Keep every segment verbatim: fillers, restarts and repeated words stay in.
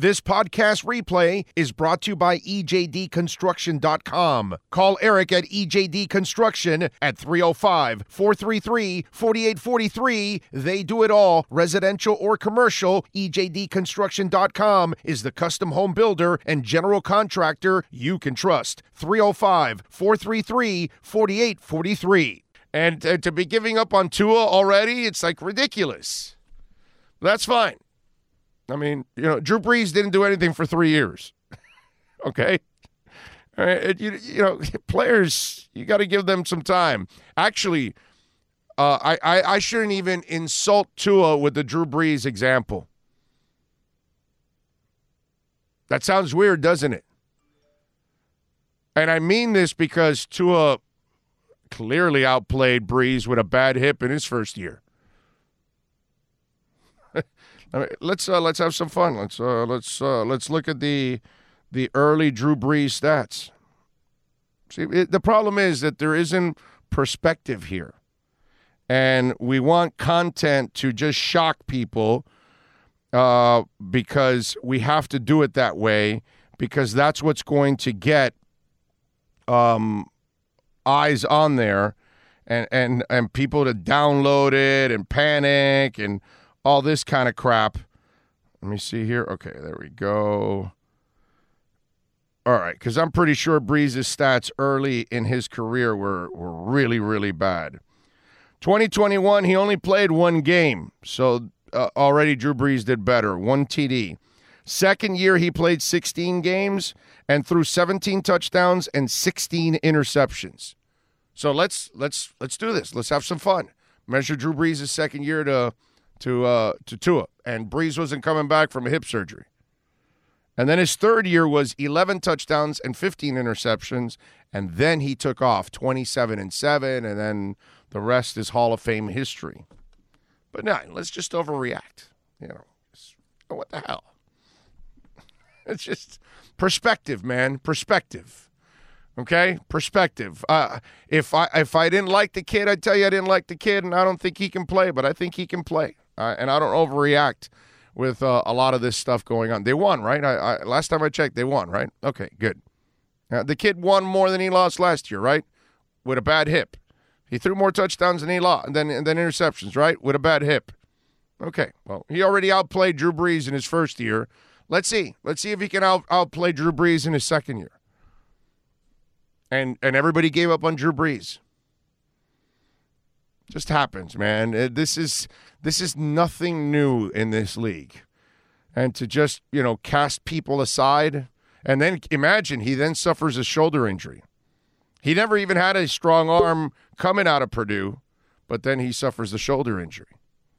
This podcast replay is brought to you by E J D Construction dot com. Call Eric at E J D Construction at three oh five, four three three, four eight four three. They do it all, residential or commercial. E J D Construction dot com is the custom home builder and general contractor you can trust. three oh five, four three three, four eight four three. And uh, to be giving up on Tua already, it's like ridiculous. That's fine. I mean, you know, Drew Brees didn't do anything for three years. Okay? All right, you, you know, players, you got to give them some time. Actually, uh, I, I, I shouldn't even insult Tua with the Drew Brees example. That sounds weird, doesn't it? And I mean this because Tua clearly outplayed Brees with a bad hip in his first year. I mean, let's uh, let's have some fun. Let's uh, let's uh, let's look at the the early Drew Brees stats. See, it, the problem is that there isn't perspective here, and we want content to just shock people uh, because we have to do it that way because that's what's going to get um, eyes on there, and and and people to download it and panic and all this kind of crap. Let me see here. Okay, there we go. All right, because I'm pretty sure Brees' stats early in his career were, were really, really bad. twenty twenty-one, he only played one game, so uh, already Drew Brees did better. One T D. Second year, he played sixteen games and threw seventeen touchdowns and sixteen interceptions. So let's let's let's do this. Let's have some fun. Measure Drew Brees' second year to to uh, to Tua, and Brees wasn't coming back from a hip surgery. And then his third year was eleven touchdowns and fifteen interceptions, and then he took off twenty-seven and seven, and then the rest is Hall of Fame history. But no, let's just overreact. You know, just, what the hell? It's just perspective, man. Perspective. Okay, perspective. Uh, if I if I didn't like the kid, I'd tell you I didn't like the kid, and I don't think he can play, but I think he can play. Uh, and I don't overreact with uh, a lot of this stuff going on. They won, right? I, I, last time I checked, they won, right? Okay, good. Uh, the kid won more than he lost last year, right? With a bad hip. He threw more touchdowns than he lost, than, than interceptions, right? With a bad hip. Okay, well, he already outplayed Drew Brees in his first year. Let's see. Let's see if he can out, outplay Drew Brees in his second year. And and everybody gave up on Drew Brees. Just happens, man. This is this is nothing new in this league. And to just, you know, cast people aside, and then imagine he then suffers a shoulder injury. He never even had a strong arm coming out of Purdue, but then he suffers a shoulder injury.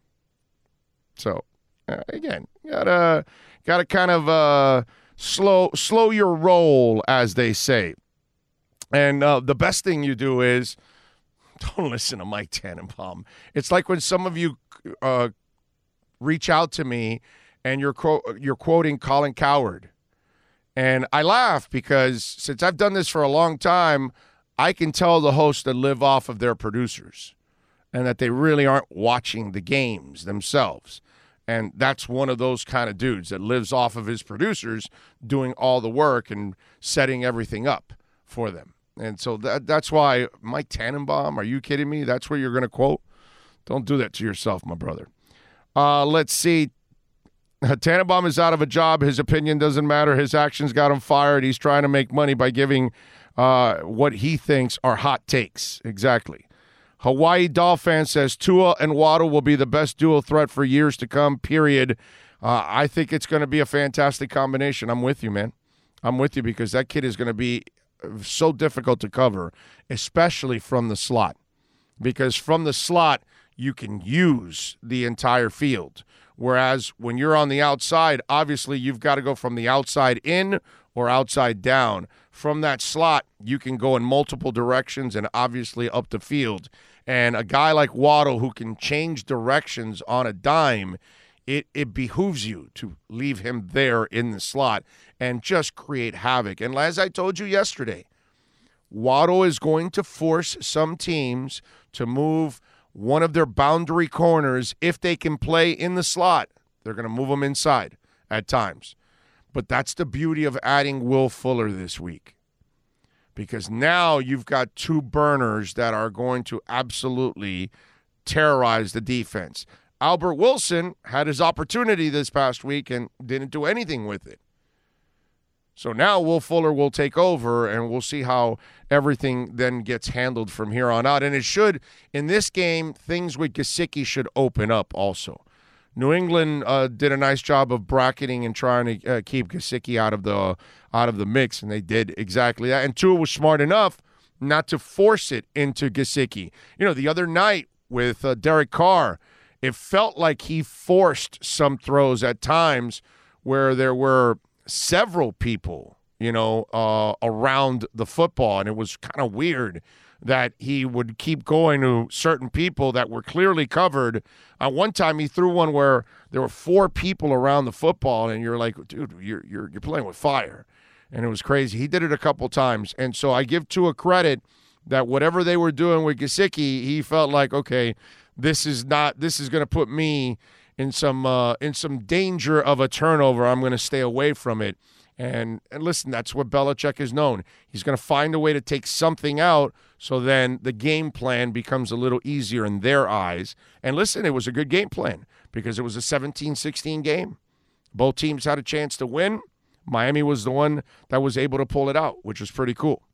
So, uh, again, gotta gotta kind of uh, slow slow your roll, as they say. And uh, the best thing you do is don't listen to Mike Tannenbaum. It's like when some of you uh, reach out to me and you're quote, you're quoting Colin Cowherd. And I laugh because since I've done this for a long time, I can tell the hosts that live off of their producers and that they really aren't watching the games themselves. And that's one of those kind of dudes that lives off of his producers doing all the work and setting everything up for them. And so that, that's why Mike Tannenbaum, are you kidding me? That's where you're going to quote? Don't do that to yourself, my brother. Uh, let's see. Tannenbaum is out of a job. His opinion doesn't matter. His actions got him fired. He's trying to make money by giving uh, what he thinks are hot takes. Exactly. Hawaii Dolphin says Tua and Waddle will be the best dual threat for years to come, period. Uh, I think it's going to be a fantastic combination. I'm with you, man. I'm with you because that kid is going to be so difficult to cover, especially from the slot. Because from the slot, you can use the entire field. Whereas when you're on the outside, obviously you've got to go from the outside in or outside down. From that slot, you can go in multiple directions and obviously up the field. And a guy like Waddle who can change directions on a dime, it, it behooves you to leave him there in the slot and just create havoc. And as I told you yesterday, Waddle is going to force some teams to move one of their boundary corners if they can play in the slot. They're going to move them inside at times. But that's the beauty of adding Will Fuller this week. Because now you've got two burners that are going to absolutely terrorize the defense. Albert Wilson had his opportunity this past week and didn't do anything with it. So now Will Fuller will take over, and we'll see how everything then gets handled from here on out. And it should, in this game, things with Gesicki should open up also. New England uh, did a nice job of bracketing and trying to uh, keep Gesicki out of the out of the mix, and they did exactly that. And Tua was smart enough not to force it into Gesicki. You know, the other night with uh, Derek Carr, it felt like he forced some throws at times where there were several people, you know, uh, around the football, and it was kind of weird that he would keep going to certain people that were clearly covered. Uh, one time he threw one where there were four people around the football, and you're like, dude, you're you're you're playing with fire. And it was crazy. He did it a couple times. And so I give Tua credit that whatever they were doing with Gesicki, he felt like, okay, this is not this is going to put me in some uh, in some danger of a turnover. I'm going to stay away from it. And and listen, that's what Belichick is known. He's going to find a way to take something out so then the game plan becomes a little easier in their eyes. And listen, it was a good game plan because it was a seventeen sixteen game. Both teams had a chance to win. Miami was the one that was able to pull it out, which was pretty cool.